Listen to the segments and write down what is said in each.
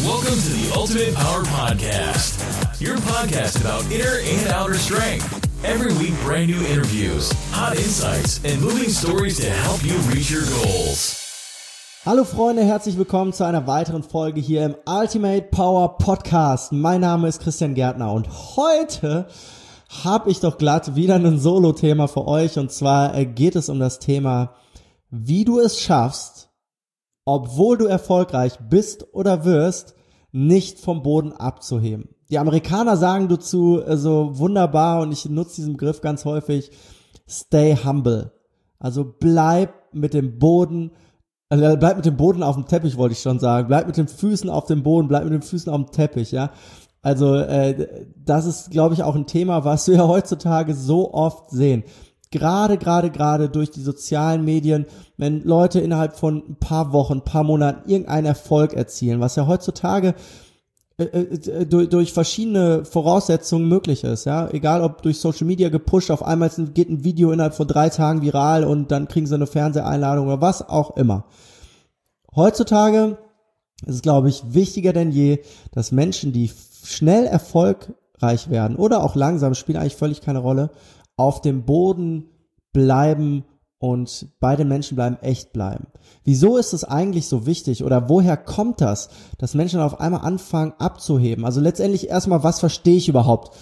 Welcome to the Ultimate Power Podcast, your podcast about inner and outer strength. Every week, brand new interviews, hot insights, and moving stories to help you reach your goals. Hallo Freunde, herzlich willkommen zu einer weiteren Folge hier im Ultimate Power Podcast. Mein Name ist Christian Gärtner und heute habe ich doch glatt wieder ein Solo-Thema für euch. Und zwar geht es um das Thema, wie du es schaffst, obwohl du erfolgreich bist oder wirst, nicht vom Boden abzuheben. Die Amerikaner sagen dazu so wunderbar, und ich nutze diesen Begriff ganz häufig, stay humble. Also bleib mit dem Boden auf dem Teppich, wollte ich schon sagen. Bleib mit den Füßen auf dem Boden, bleib mit den Füßen auf dem Teppich, ja. Also das ist, glaube ich, auch ein Thema, was wir heutzutage so oft sehen. Gerade durch die sozialen Medien, wenn Leute innerhalb von ein paar Wochen, ein paar Monaten irgendeinen Erfolg erzielen, was ja heutzutage durch verschiedene Voraussetzungen möglich ist, ja, egal ob durch Social Media gepusht, auf einmal geht ein Video innerhalb von 3 Tagen viral und dann kriegen sie eine Fernseheinladung oder was auch immer. Heutzutage ist es, glaube ich, wichtiger denn je, dass Menschen, die schnell erfolgreich werden oder auch langsam, spielt eigentlich völlig keine Rolle, auf dem Boden bleiben und bei den Menschen bleiben, echt bleiben. Wieso ist es eigentlich so wichtig oder woher kommt das, dass Menschen auf einmal anfangen abzuheben? Also letztendlich erstmal, was verstehe ich überhaupt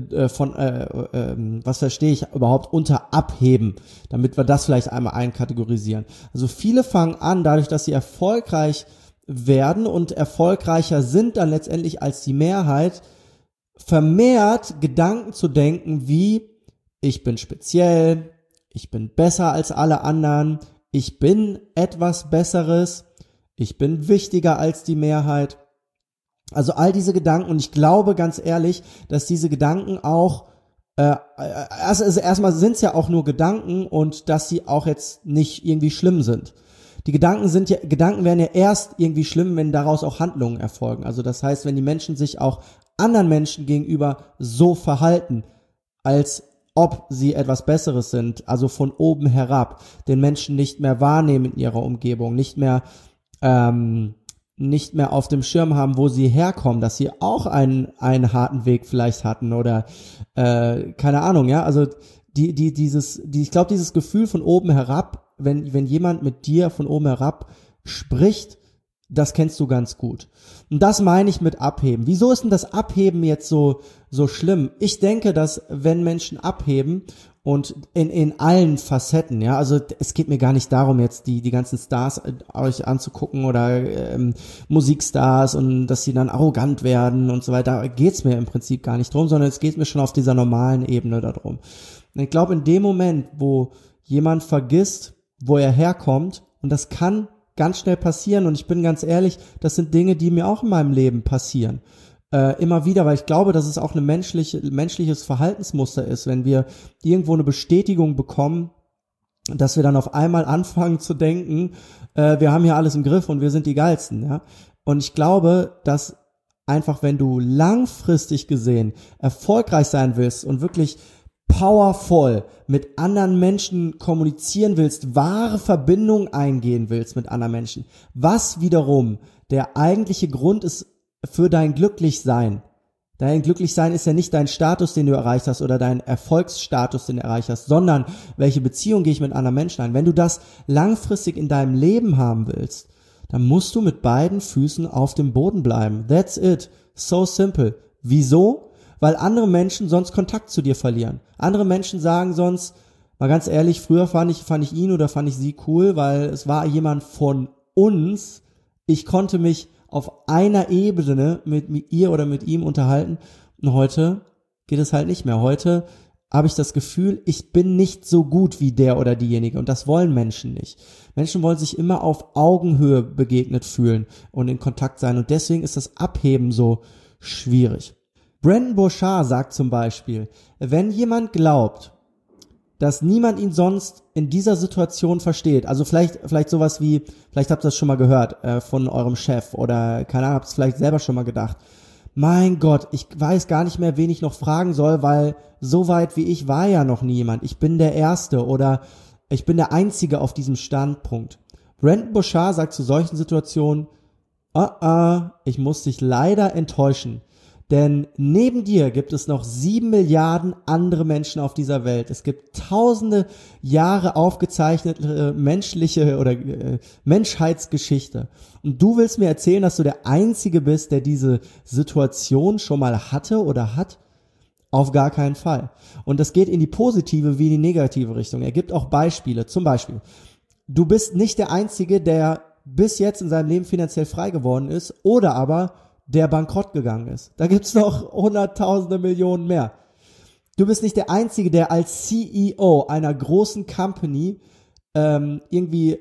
unter abheben, damit wir das vielleicht einmal einkategorisieren. Also viele fangen an, dadurch, dass sie erfolgreich werden und erfolgreicher sind dann letztendlich als die Mehrheit, vermehrt Gedanken zu denken wie: Ich bin speziell, ich bin besser als alle anderen, ich bin etwas Besseres, ich bin wichtiger als die Mehrheit. Also all diese Gedanken, und ich glaube ganz ehrlich, dass diese Gedanken auch, erstmal sind es ja auch nur Gedanken und dass sie auch jetzt nicht irgendwie schlimm sind. Gedanken werden ja erst irgendwie schlimm, wenn daraus auch Handlungen erfolgen. Also das heißt, wenn die Menschen sich auch anderen Menschen gegenüber so verhalten, als ob sie etwas Besseres sind, also von oben herab, den Menschen nicht mehr wahrnehmen in ihrer Umgebung, nicht mehr auf dem Schirm haben, wo sie herkommen, dass sie auch einen harten Weg vielleicht hatten oder keine Ahnung, ja, also ich glaube, dieses Gefühl von oben herab, wenn jemand mit dir von oben herab spricht, das kennst du ganz gut. Und das meine ich mit Abheben. Wieso ist denn das Abheben jetzt so schlimm? Ich denke, dass wenn Menschen abheben und in allen Facetten, ja, also es geht mir gar nicht darum, jetzt die ganzen Stars euch anzugucken oder Musikstars und dass sie dann arrogant werden und so weiter. Da geht's mir im Prinzip gar nicht drum, sondern es geht mir schon auf dieser normalen Ebene darum. Und ich glaube, in dem Moment, wo jemand vergisst, wo er herkommt, und das kann ganz schnell passieren, und ich bin ganz ehrlich, das sind Dinge, die mir auch in meinem Leben passieren. Immer wieder, weil ich glaube, dass es auch ein menschliches Verhaltensmuster ist, wenn wir irgendwo eine Bestätigung bekommen, dass wir dann auf einmal anfangen zu denken, wir haben hier alles im Griff und wir sind die Geilsten, ja. Und ich glaube, dass einfach, wenn du langfristig gesehen erfolgreich sein willst und wirklich powerful mit anderen Menschen kommunizieren willst, wahre Verbindung eingehen willst mit anderen Menschen, was wiederum der eigentliche Grund ist für dein Glücklichsein. Dein Glücklichsein ist ja nicht dein Status, den du erreicht hast, oder dein Erfolgsstatus, den du erreicht hast, sondern welche Beziehung gehe ich mit anderen Menschen ein. Wenn du das langfristig in deinem Leben haben willst, dann musst du mit beiden Füßen auf dem Boden bleiben. That's it. So simple. Wieso? Weil andere Menschen sonst Kontakt zu dir verlieren. Andere Menschen sagen sonst, mal ganz ehrlich, früher fand ich ihn oder fand ich sie cool, weil es war jemand von uns. Ich konnte mich auf einer Ebene mit ihr oder mit ihm unterhalten. Und heute geht es halt nicht mehr. Heute habe ich das Gefühl, ich bin nicht so gut wie der oder diejenige. Und das wollen Menschen nicht. Menschen wollen sich immer auf Augenhöhe begegnet fühlen und in Kontakt sein. Und deswegen ist das Abheben so schwierig. Brendon Burchard sagt zum Beispiel, wenn jemand glaubt, dass niemand ihn sonst in dieser Situation versteht, also vielleicht sowas wie, vielleicht habt ihr das schon mal gehört von eurem Chef oder keine Ahnung, habt es vielleicht selber schon mal gedacht, mein Gott, ich weiß gar nicht mehr, wen ich noch fragen soll, weil so weit wie ich war ja noch niemand, ich bin der Erste oder ich bin der Einzige auf diesem Standpunkt. Brendon Burchard sagt zu solchen Situationen, ich muss dich leider enttäuschen. Denn neben dir gibt es noch 7 Milliarden andere Menschen auf dieser Welt. Es gibt tausende Jahre aufgezeichnete menschliche oder Menschheitsgeschichte. Und du willst mir erzählen, dass du der Einzige bist, der diese Situation schon mal hatte oder hat? Auf gar keinen Fall. Und das geht in die positive wie in die negative Richtung. Er gibt auch Beispiele. Zum Beispiel, du bist nicht der Einzige, der bis jetzt in seinem Leben finanziell frei geworden ist oder aber der bankrott gegangen ist. Da gibt's noch hunderttausende Millionen mehr. Du bist nicht der Einzige, der als CEO einer großen Company irgendwie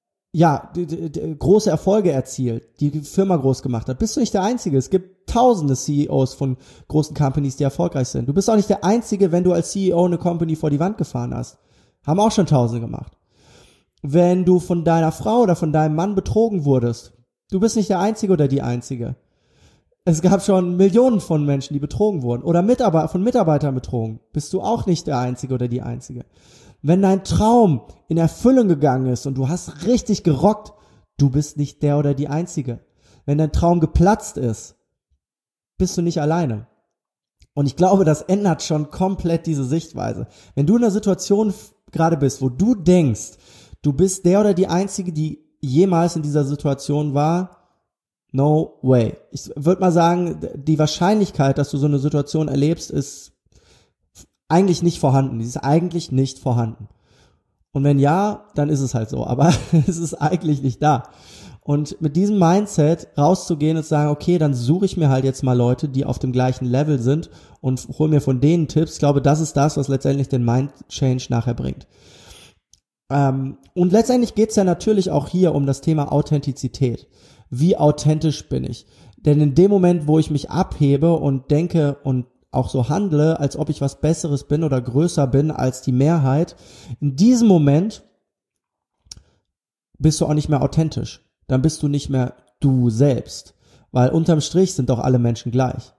große Erfolge erzielt, die Firma groß gemacht hat. Bist du nicht der Einzige. Es gibt tausende CEOs von großen Companies, die erfolgreich sind. Du bist auch nicht der Einzige, wenn du als CEO eine Company vor die Wand gefahren hast. Haben auch schon Tausende gemacht. Wenn du von deiner Frau oder von deinem Mann betrogen wurdest, du bist nicht der Einzige oder die Einzige. Es gab schon Millionen von Menschen, die betrogen wurden. Oder von Mitarbeitern betrogen. Bist du auch nicht der Einzige oder die Einzige. Wenn dein Traum in Erfüllung gegangen ist und du hast richtig gerockt, du bist nicht der oder die Einzige. Wenn dein Traum geplatzt ist, bist du nicht alleine. Und ich glaube, das ändert schon komplett diese Sichtweise. Wenn du in einer Situation gerade bist, wo du denkst, du bist der oder die Einzige, die jemals in dieser Situation war, no way. Ich würde mal sagen, die Wahrscheinlichkeit, dass du so eine Situation erlebst, ist eigentlich nicht vorhanden. Die ist eigentlich nicht vorhanden. Und wenn ja, dann ist es halt so. Aber es ist eigentlich nicht da. Und mit diesem Mindset rauszugehen und zu sagen, okay, dann suche ich mir halt jetzt mal Leute, die auf dem gleichen Level sind und hole mir von denen Tipps. Ich glaube, das ist das, was letztendlich den Mind-Change nachher bringt. Und letztendlich geht's ja natürlich auch hier um das Thema Authentizität. Wie authentisch bin ich? Denn in dem Moment, wo ich mich abhebe und denke und auch so handle, als ob ich was Besseres bin oder größer bin als die Mehrheit, in diesem Moment bist du auch nicht mehr authentisch. Dann bist du nicht mehr du selbst. Weil unterm Strich sind doch alle Menschen gleich.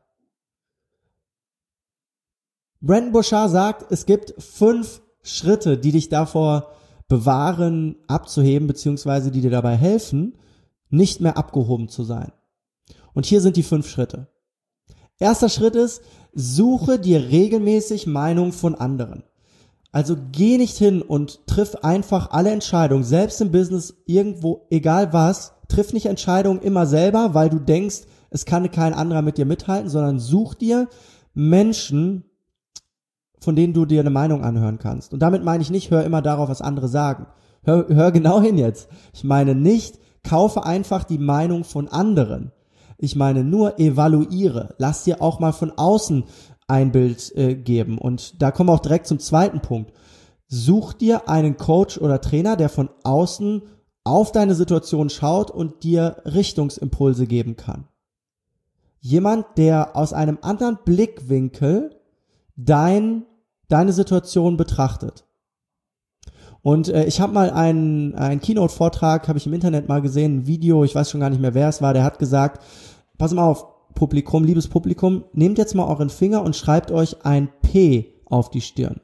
Brendon Burchard sagt, es gibt 5 Schritte, die dich davor bewahren, abzuheben, beziehungsweise die dir dabei helfen, nicht mehr abgehoben zu sein. Und hier sind die 5 Schritte. Erster Schritt ist, suche dir regelmäßig Meinung von anderen. Also geh nicht hin und triff einfach alle Entscheidungen, selbst im Business, irgendwo, egal was, triff nicht Entscheidungen immer selber, weil du denkst, es kann kein anderer mit dir mithalten, sondern such dir Menschen, von denen du dir eine Meinung anhören kannst. Und damit meine ich nicht, hör immer darauf, was andere sagen. Hör genau hin jetzt. Ich meine nicht, kaufe einfach die Meinung von anderen. Ich meine nur, evaluiere. Lass dir auch mal von außen ein Bild geben. Und da kommen wir auch direkt zum zweiten Punkt. Such dir einen Coach oder Trainer, der von außen auf deine Situation schaut und dir Richtungsimpulse geben kann. Jemand, der aus einem anderen Blickwinkel deine Situation betrachtet. Und ich habe mal einen Keynote-Vortrag, habe ich im Internet mal gesehen, ein Video, ich weiß schon gar nicht mehr, wer es war, der hat gesagt, pass mal auf, Publikum, liebes Publikum, nehmt jetzt mal euren Finger und schreibt euch ein P auf die Stirn.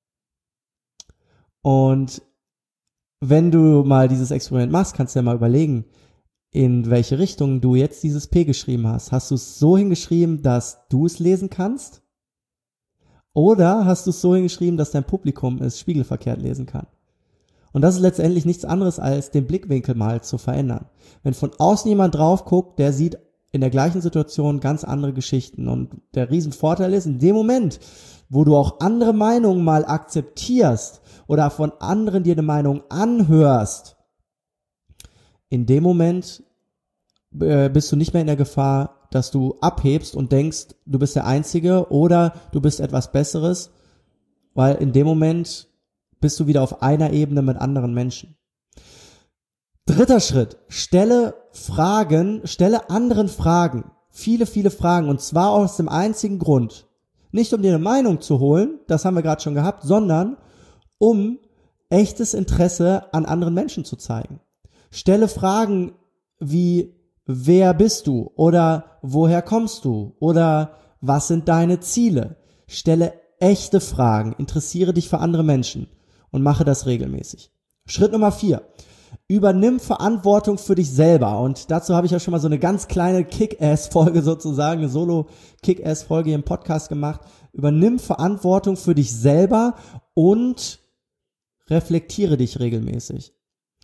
Und wenn du mal dieses Experiment machst, kannst du ja mal überlegen, in welche Richtung du jetzt dieses P geschrieben hast. Hast du es so hingeschrieben, dass du es lesen kannst? Oder hast du es so hingeschrieben, dass dein Publikum es spiegelverkehrt lesen kann? Und das ist letztendlich nichts anderes, als den Blickwinkel mal zu verändern. Wenn von außen jemand drauf guckt, der sieht in der gleichen Situation ganz andere Geschichten. Und der Riesenvorteil ist, in dem Moment, wo du auch andere Meinungen mal akzeptierst oder von anderen dir eine Meinung anhörst, in dem Moment bist du nicht mehr in der Gefahr, dass du abhebst und denkst, du bist der Einzige oder du bist etwas Besseres, weil in dem Moment bist du wieder auf einer Ebene mit anderen Menschen. Dritter Schritt, stelle anderen Fragen, viele Fragen, und zwar aus dem einzigen Grund, nicht um dir eine Meinung zu holen, das haben wir gerade schon gehabt, sondern um echtes Interesse an anderen Menschen zu zeigen. Stelle Fragen wie, wer bist du? Oder woher kommst du? Oder was sind deine Ziele? Stelle echte Fragen, interessiere dich für andere Menschen und mache das regelmäßig. Schritt Nummer 4. Übernimm Verantwortung für dich selber. Und dazu habe ich ja schon mal so eine ganz kleine Kick-Ass-Folge sozusagen, eine Solo-Kick-Ass-Folge hier im Podcast gemacht. Übernimm Verantwortung für dich selber und reflektiere dich regelmäßig.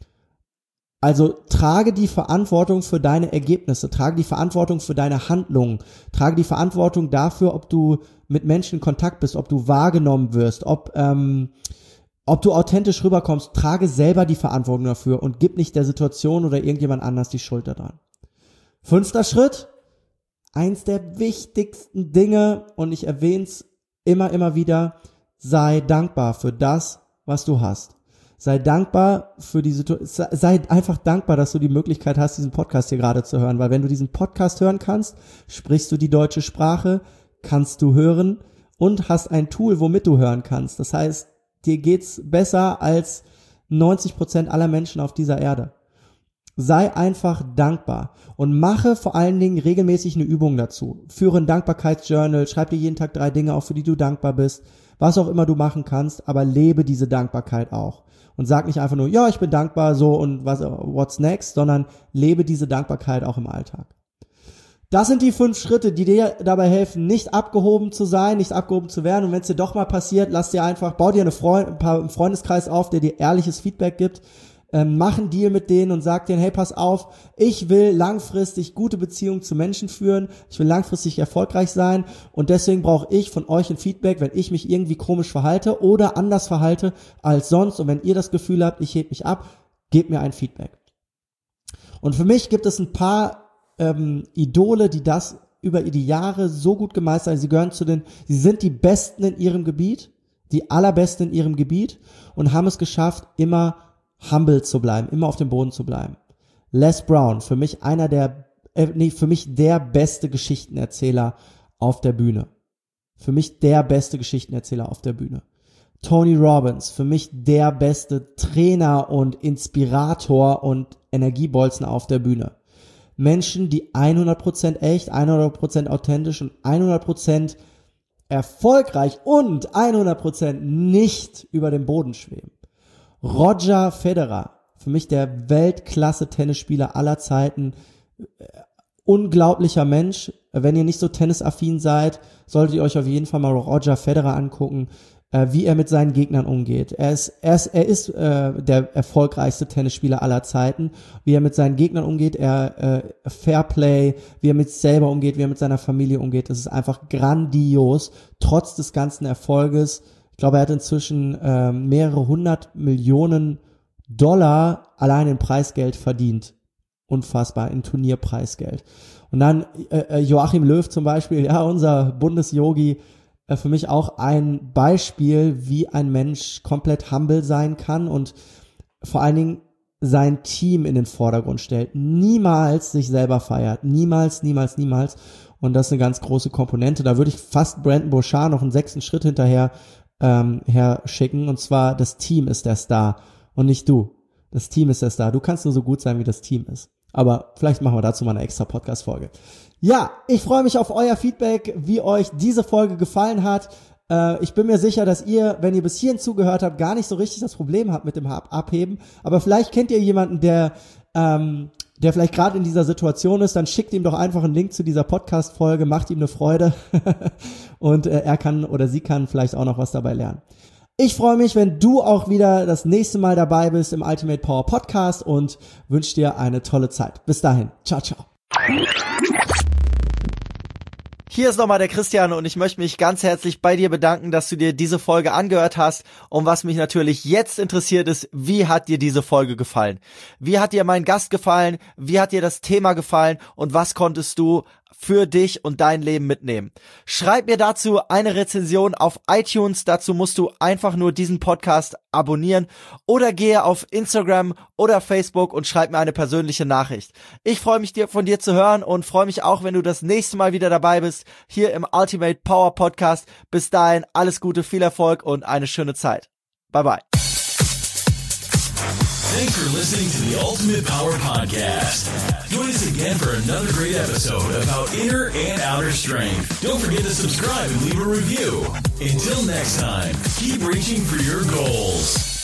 Also trage die Verantwortung für deine Ergebnisse, trage die Verantwortung für deine Handlungen, trage die Verantwortung dafür, ob du mit Menschen in Kontakt bist, ob du wahrgenommen wirst, ob du authentisch rüberkommst. Trage selber die Verantwortung dafür und gib nicht der Situation oder irgendjemand anders die Schuld daran. 5. Schritt, eins der wichtigsten Dinge, und ich erwähne es immer wieder, sei dankbar für das, was du hast. Sei dankbar für die Situation, sei einfach dankbar, dass du die Möglichkeit hast, diesen Podcast hier gerade zu hören, weil wenn du diesen Podcast hören kannst, sprichst du die deutsche Sprache, kannst du hören und hast ein Tool, womit du hören kannst. Das heißt, dir geht's besser als 90% aller Menschen auf dieser Erde. Sei einfach dankbar und mache vor allen Dingen regelmäßig eine Übung dazu. Führe ein Dankbarkeitsjournal, schreib dir jeden Tag 3 Dinge auf, für die du dankbar bist, was auch immer du machen kannst, aber lebe diese Dankbarkeit auch. Und sag nicht einfach nur, ja, ich bin dankbar, so und what's next, sondern lebe diese Dankbarkeit auch im Alltag. Das sind die 5 Schritte, die dir dabei helfen, nicht abgehoben zu sein, nicht abgehoben zu werden. Und wenn es dir doch mal passiert, bau dir einen Freundeskreis auf, der dir ehrliches Feedback gibt. Mach einen Deal mit denen und sag denen, hey, pass auf, ich will langfristig gute Beziehungen zu Menschen führen, ich will langfristig erfolgreich sein und deswegen brauche ich von euch ein Feedback, wenn ich mich irgendwie komisch verhalte oder anders verhalte als sonst. Und wenn ihr das Gefühl habt, ich heb mich ab, gebt mir ein Feedback. Und für mich gibt es ein paar Idole, die das über die Jahre so gut gemeistert haben. Sie sind die Besten in ihrem Gebiet, die Allerbesten in ihrem Gebiet und haben es geschafft, immer humble zu bleiben, immer auf dem Boden zu bleiben. Les Brown, für mich für mich der beste Geschichtenerzähler auf der Bühne. Für mich der beste Geschichtenerzähler auf der Bühne. Tony Robbins, für mich der beste Trainer und Inspirator und Energiebolzen auf der Bühne. Menschen, die 100% echt, 100% authentisch und 100% erfolgreich und 100% nicht über dem Boden schweben. Roger Federer, für mich der Weltklasse-Tennisspieler aller Zeiten, unglaublicher Mensch. Wenn ihr nicht so tennisaffin seid, solltet ihr euch auf jeden Fall mal Roger Federer angucken, wie er mit seinen Gegnern umgeht. Er ist der erfolgreichste Tennisspieler aller Zeiten. Wie er mit seinen Gegnern umgeht, Fairplay, wie er mit sich selber umgeht, wie er mit seiner Familie umgeht. Das ist einfach grandios, trotz des ganzen Erfolges. Ich glaube, er hat inzwischen mehrere 100 Millionen Dollar allein in Preisgeld verdient. Unfassbar, in Turnierpreisgeld. Und dann Joachim Löw zum Beispiel, ja, unser Bundesyogi, für mich auch ein Beispiel, wie ein Mensch komplett humble sein kann und vor allen Dingen sein Team in den Vordergrund stellt. Niemals sich selber feiert. Niemals. Und das ist eine ganz große Komponente. Da würde ich fast Brandon Bouchard noch einen 6. Schritt hinterher schicken. Und zwar, das Team ist der Star und nicht du. Das Team ist der Star. Du kannst nur so gut sein, wie das Team ist. Aber vielleicht machen wir dazu mal eine extra Podcast-Folge. Ja, ich freue mich auf euer Feedback, wie euch diese Folge gefallen hat. Ich bin mir sicher, dass ihr, wenn ihr bis hierhin zugehört habt, gar nicht so richtig das Problem habt mit dem Abheben. Aber vielleicht kennt ihr jemanden, der vielleicht gerade in dieser Situation ist, dann schickt ihm doch einfach einen Link zu dieser Podcast-Folge, macht ihm eine Freude und er kann oder sie kann vielleicht auch noch was dabei lernen. Ich freue mich, wenn du auch wieder das nächste Mal dabei bist im Ultimate Power Podcast und wünsche dir eine tolle Zeit. Bis dahin. Ciao, ciao. Hier ist nochmal der Christian und ich möchte mich ganz herzlich bei dir bedanken, dass du dir diese Folge angehört hast. Und was mich natürlich jetzt interessiert ist, wie hat dir diese Folge gefallen? Wie hat dir mein Gast gefallen? Wie hat dir das Thema gefallen? Und was konntest du für dich und dein Leben mitnehmen? Schreib mir dazu eine Rezension auf iTunes. Dazu musst du einfach nur diesen Podcast abonnieren oder gehe auf Instagram oder Facebook und schreib mir eine persönliche Nachricht. Ich freue mich, von dir zu hören und freue mich auch, wenn du das nächste Mal wieder dabei bist, hier im Ultimate Power Podcast. Bis dahin, alles Gute, viel Erfolg und eine schöne Zeit. Bye bye. Thanks for listening to the Ultimate Power Podcast. Join us again for another great episode about inner and outer strength. Don't forget to subscribe and leave a review. Until next time, keep reaching for your goals.